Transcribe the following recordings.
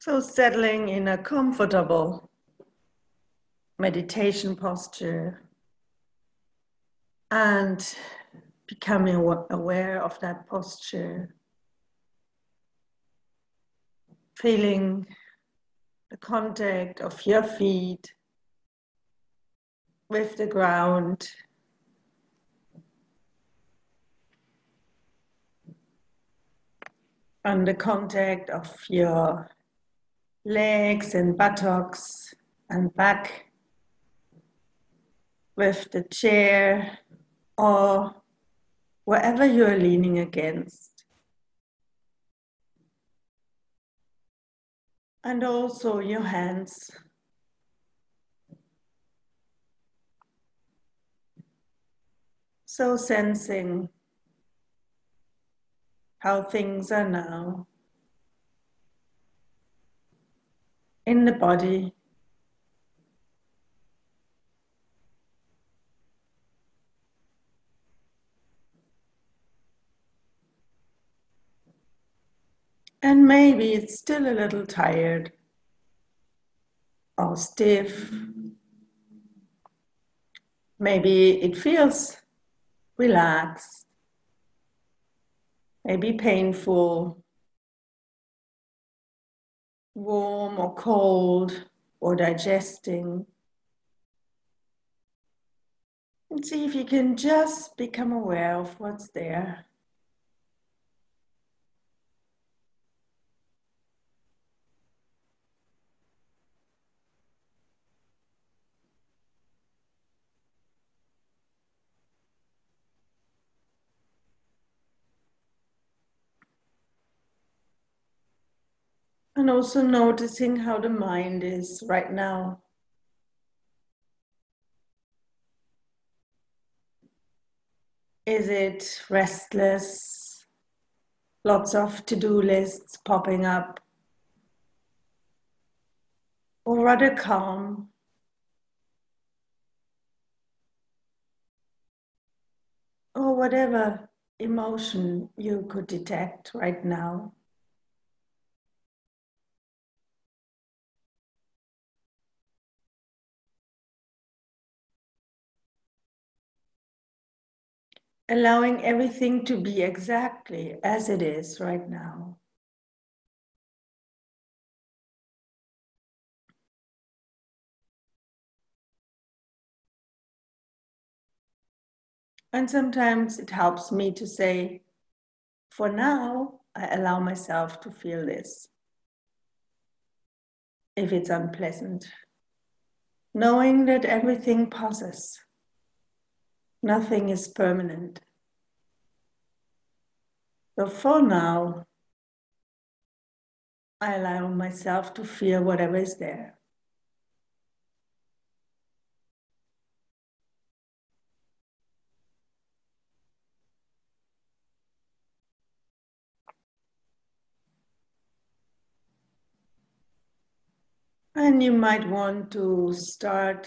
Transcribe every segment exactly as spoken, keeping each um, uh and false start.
So settling in a comfortable meditation posture and becoming aware of that posture, feeling the contact of your feet with the ground, and the contact of your legs and buttocks and back with the chair or wherever you're leaning against. And also your hands. So sensing how things are now in the body. And maybe it's still a little tired or stiff. Maybe it feels relaxed, maybe painful, warm or cold or digesting. And see if you can just become aware of what's there. And also noticing how the mind is right now. Is it restless? Lots of to-do lists popping up? Or rather calm? Or whatever emotion you could detect right now. Allowing everything to be exactly as it is right now. And sometimes it helps me to say, for now, I allow myself to feel this. If it's unpleasant, knowing that everything passes, nothing is permanent. So for now, I allow myself to feel whatever is there. And you might want to start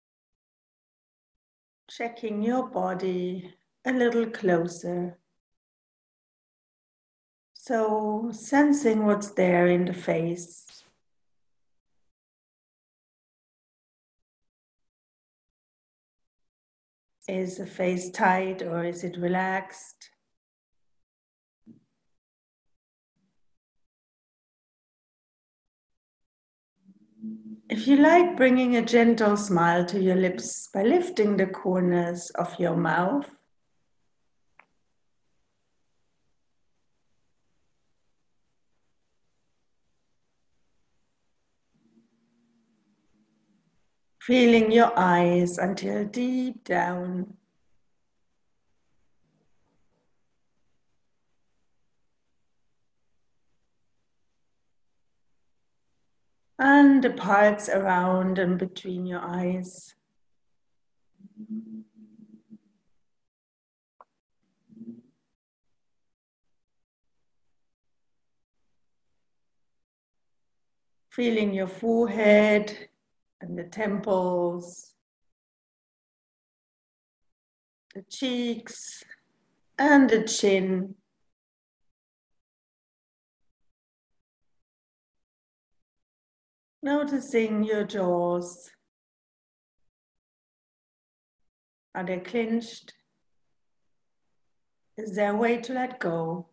checking your body a little closer. So sensing what's there in the face. Is the face tight or is it relaxed? If you like, bringing a gentle smile to your lips by lifting the corners of your mouth. Feeling your eyes until deep down. And the parts around and between your eyes. Feeling your forehead and the temples, the cheeks and the chin. Noticing your jaws. Are they clenched? Is there a way to let go?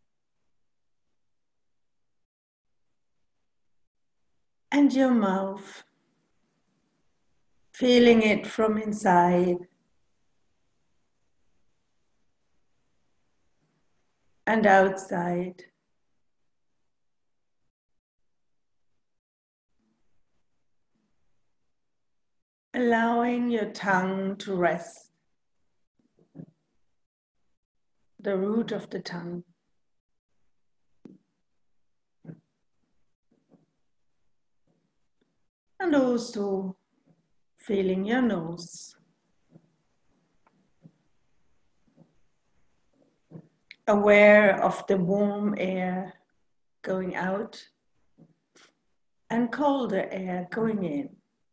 And your mouth, feeling it from inside and outside. Allowing your tongue to rest, the root of the tongue. And also feeling your nose. Aware of the warm air going out and colder air going in.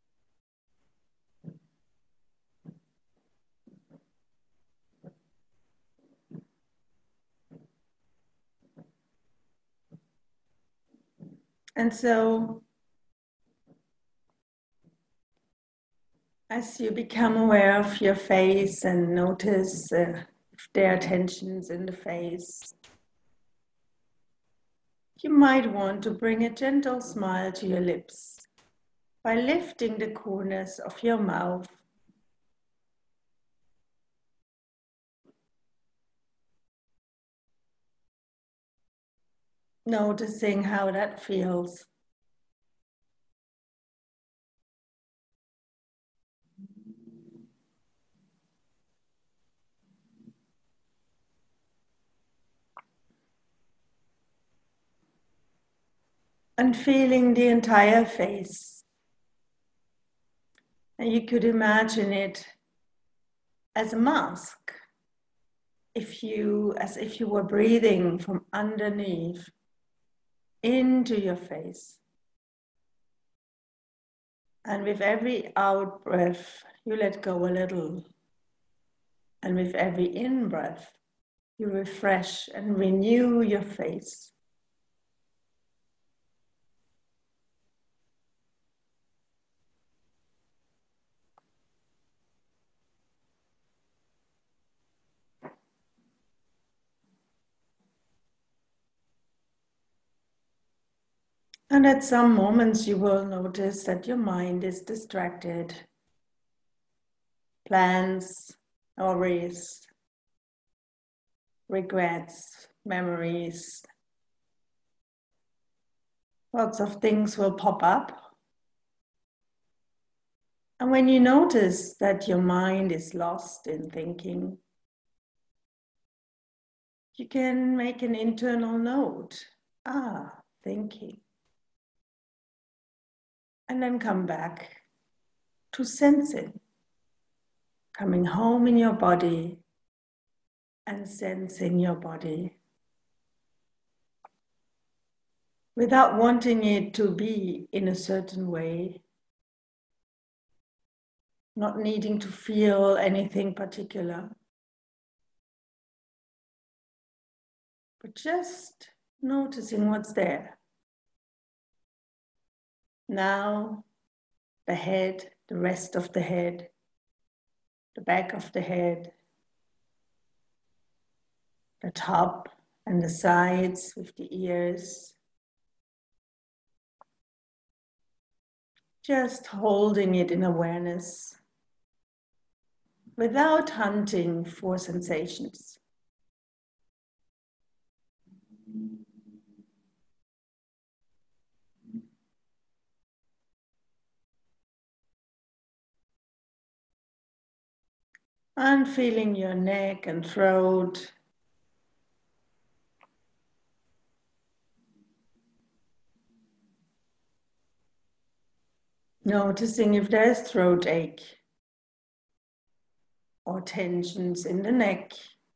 And so, as you become aware of your face and notice uh, if there are tensions in the face, you might want to bring a gentle smile to your lips by lifting the corners of your mouth. Noticing how that feels. And feeling the entire face. And you could imagine it as a mask. If you, as if you were breathing from underneath into your face. And with every out breath, you let go a little. And with every in breath, you refresh and renew your face. And at some moments, you will notice that your mind is distracted. Plans, worries, regrets, memories. Lots of things will pop up. And when you notice that your mind is lost in thinking, you can make an internal note. Ah, thinking. And then come back to sensing. Coming home in your body and sensing your body. Without wanting it to be in a certain way. Not needing to feel anything particular. But just noticing what's there. Now, the head, the rest of the head, the back of the head, the top and the sides with the ears. Just holding it in awareness without hunting for sensations. And feeling your neck and throat. Noticing if there's throat ache or tensions in the neck.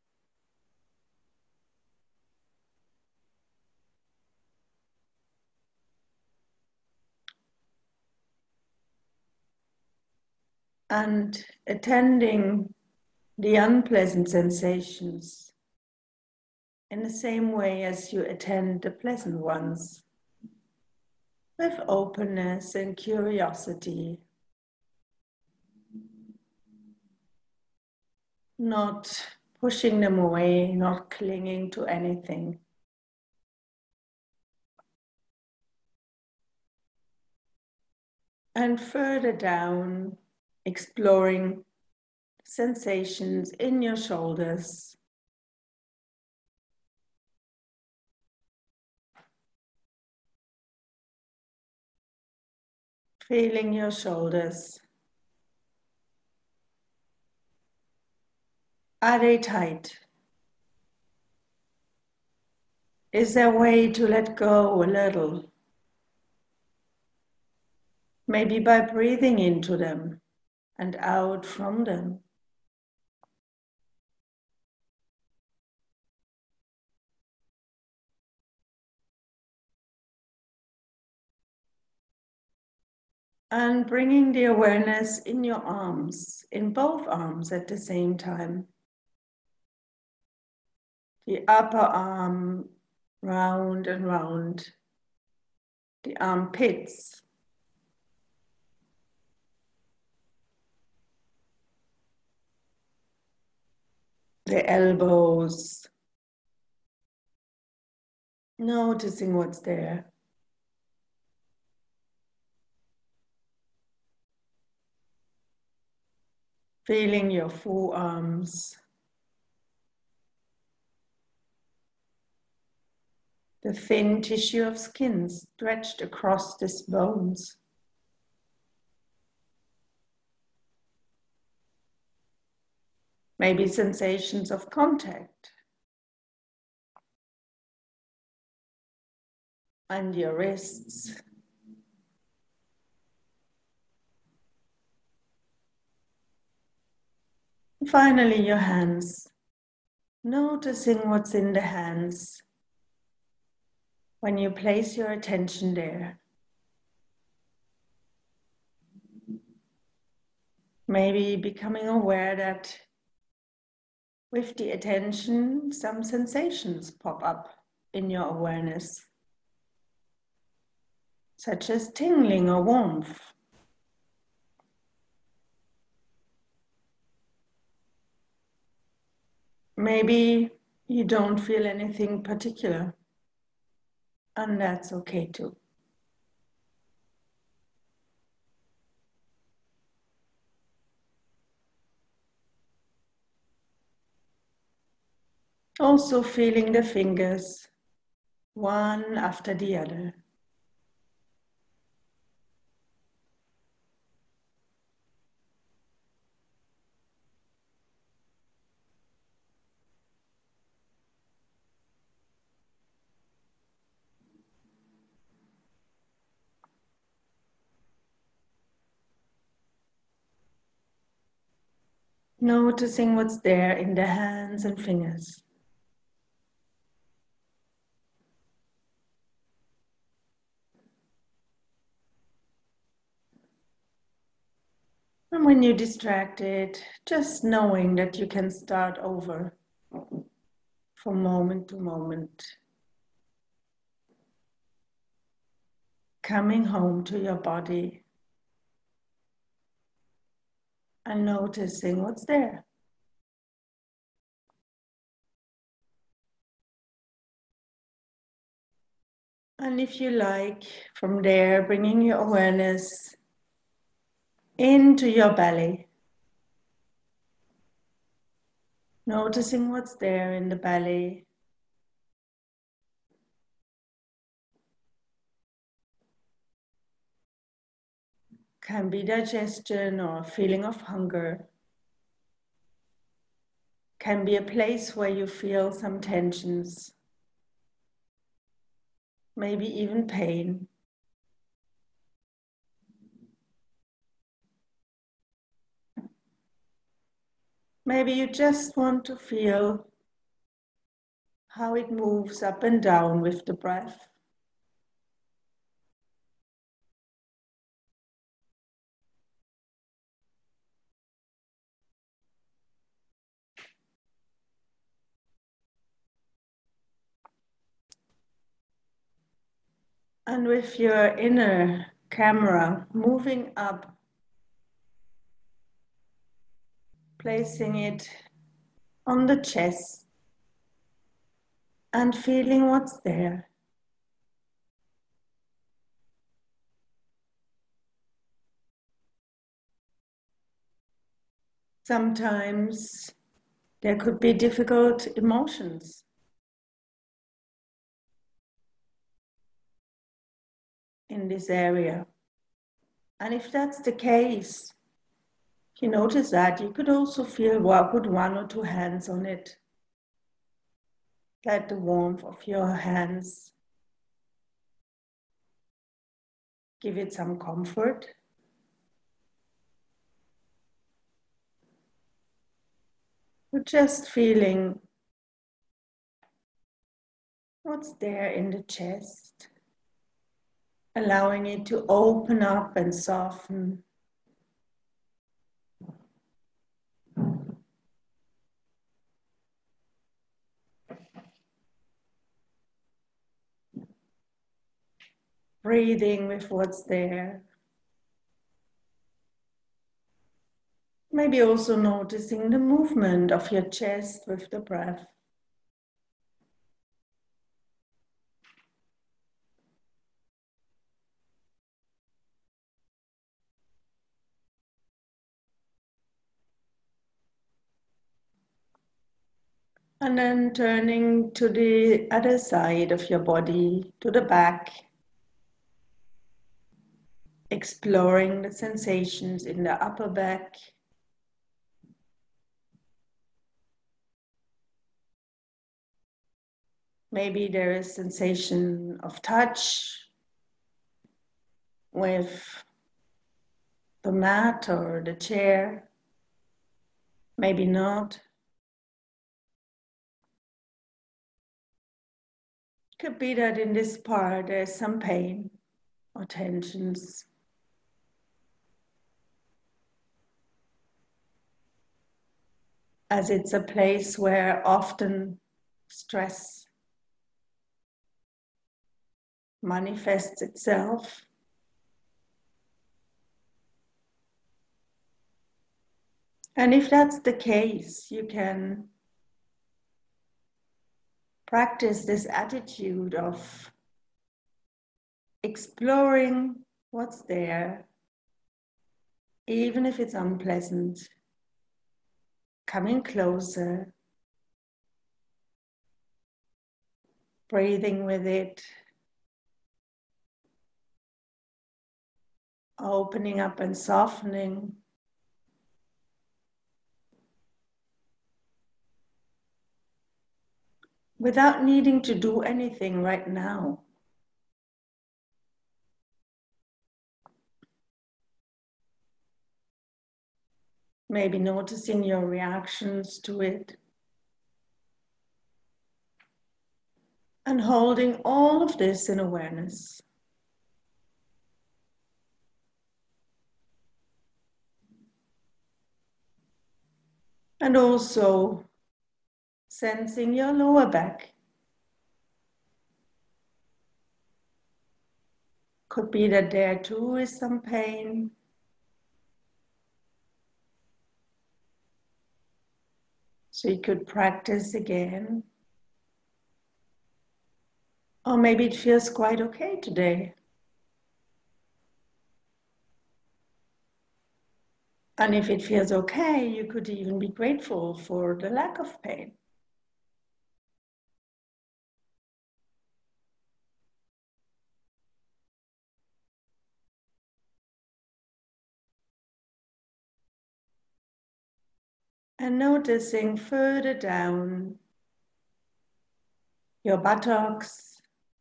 And attending the unpleasant sensations in the same way as you attend the pleasant ones. with openness and curiosity, not pushing them away, not clinging to anything. And further down, exploring sensations in your shoulders. Feeling your shoulders. Are they tight? Is there a way to let go a little? Maybe by breathing into them and out from them. And bringing the awareness in your arms, in both arms at the same time. The upper arm round and round, the armpits, the elbows, noticing what's there. Feeling your forearms, the thin tissue of skin stretched across these bones. Maybe sensations of contact. And your wrists. And finally, your hands. Noticing what's in the hands when you place your attention there. Maybe becoming aware that with the attention, some sensations pop up in your awareness, such as tingling or warmth. Maybe you don't feel anything particular, and that's okay too. Also feeling the fingers, one after the other. Noticing what's there in the hands and fingers. And when you're distracted, just knowing that you can start over from moment to moment. Coming home to your body and noticing what's there. And if you like, from there, bringing your awareness into your belly. Noticing what's there in the belly. Can be digestion or a feeling of hunger. Can be a place where you feel some tensions. Maybe even pain. Maybe you just want to feel how it moves up and down with the breath. And with your inner camera moving up, placing it on the chest and feeling what's there. Sometimes there could be difficult emotions. In this area. And if that's the case, if you notice that, you could also feel, well, put one or two hands on it. Let the warmth of your hands give it some comfort. We're just feeling what's there in the chest, allowing it to open up and soften. Breathing with what's there. Maybe also noticing the movement of your chest with the breath. And then turning to the other side of your body, to the back, exploring the sensations in the upper back. Maybe there is sensation of touch with the mat or the chair. Maybe not. Could be that in this part there's some pain or tensions. As it's a place where often stress manifests itself. And if that's the case, you can practice this attitude of exploring what's there, even if it's unpleasant, coming closer, breathing with it, opening up and softening. Without needing to do anything right now. Maybe noticing your reactions to it. And holding all of this in awareness. And also sensing your lower back. Could be that there too is some pain. So you could practice again. Or maybe it feels quite okay today. And if it feels okay, you could even be grateful for the lack of pain. And noticing further down your buttocks,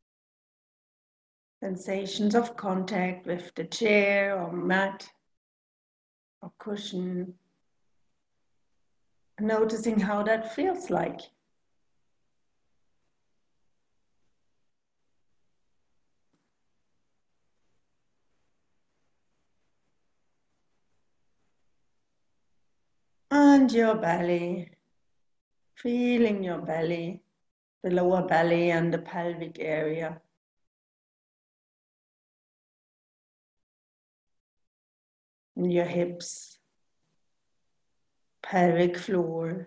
sensations of contact with the chair or mat or cushion, noticing how that feels like. And your belly, feeling your belly, the lower belly and the pelvic area. in your hips, pelvic floor.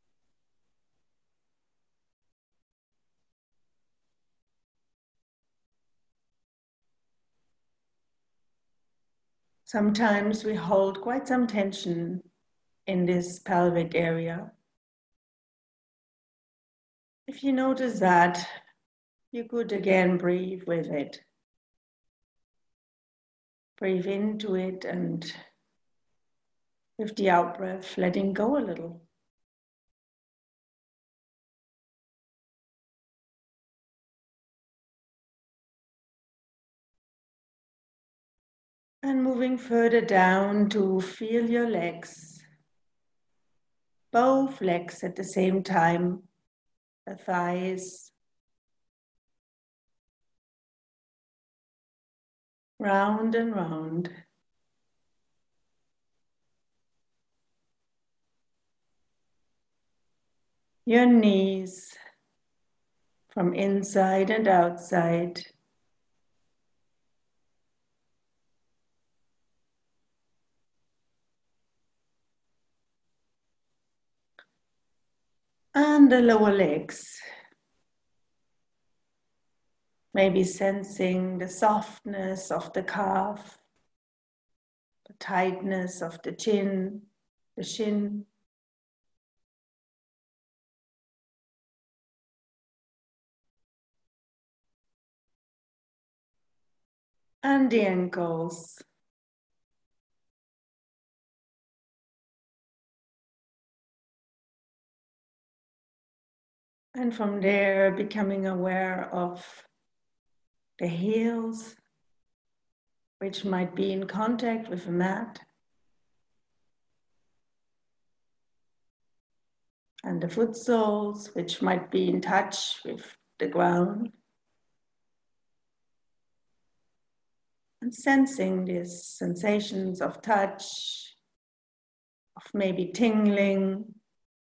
Sometimes we hold quite some tension in this pelvic area. If you notice that, you could again breathe with it. Breathe into it and with the out breath, letting go a little. And moving further down to feel your legs. Both legs at the same time, the thighs, round and round. Your knees from inside and outside. And the lower legs. Maybe sensing the softness of the calf, the tightness of the chin, the shin. And the ankles. And from there, becoming aware of the heels, which might be in contact with the mat. And the foot soles, which might be in touch with the ground. And sensing these sensations of touch, of maybe tingling,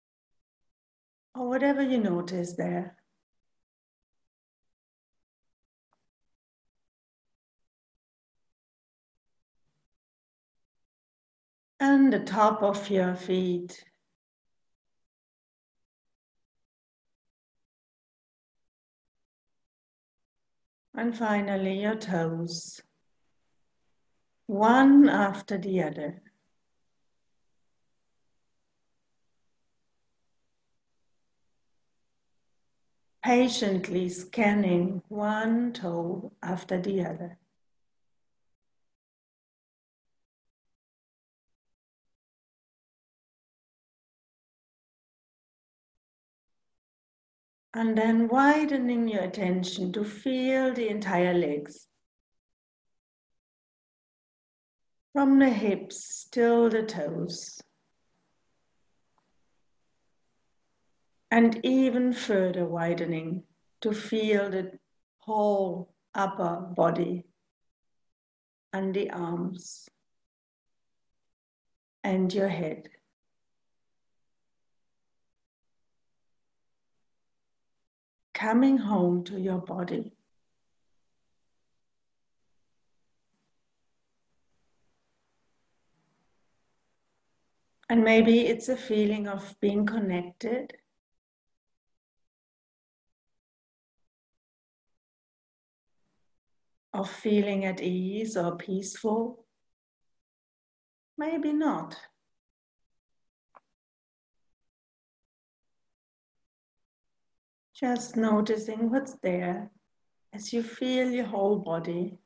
or whatever you notice there. And the top of your feet. And finally your toes, one after the other. Patiently scanning one toe after the other. And then widening your attention to feel the entire legs. From the hips till the toes. And even further widening to feel the whole upper body and the arms and your head. Coming home to your body. And maybe it's a feeling of being connected. Of feeling at ease or peaceful. Maybe not. Just noticing what's there as you feel your whole body.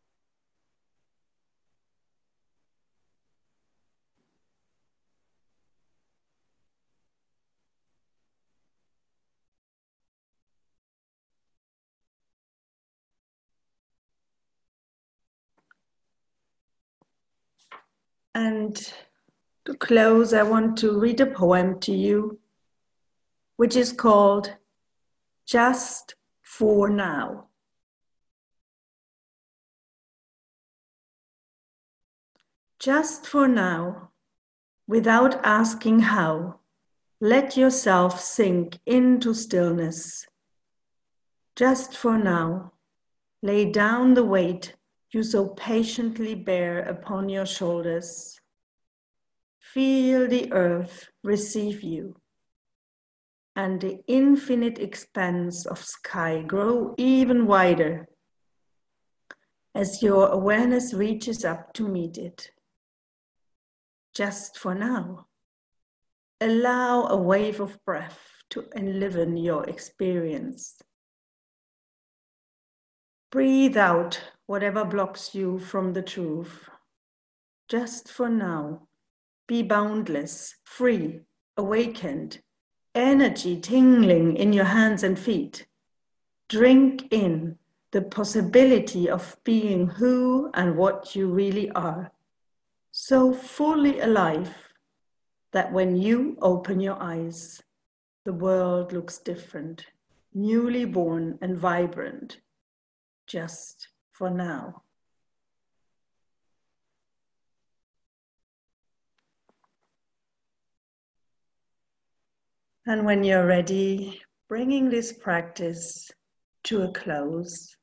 And to close, I want to read a poem to you, which is called Just for Now. Just for now, without asking how, let yourself sink into stillness. Just for now, lay down the weight you so patiently bear upon your shoulders. Feel the earth receive you, and the infinite expanse of sky grow even wider as your awareness reaches up to meet it. Just for now, allow a wave of breath to enliven your experience. Breathe out whatever blocks you from the truth. Just for now, be boundless, free, awakened, energy tingling in your hands and feet. Drink in the possibility of being who and what you really are, so fully alive that when you open your eyes, the world looks different, newly born and vibrant, just for now. And when you're ready, bringing this practice to a close,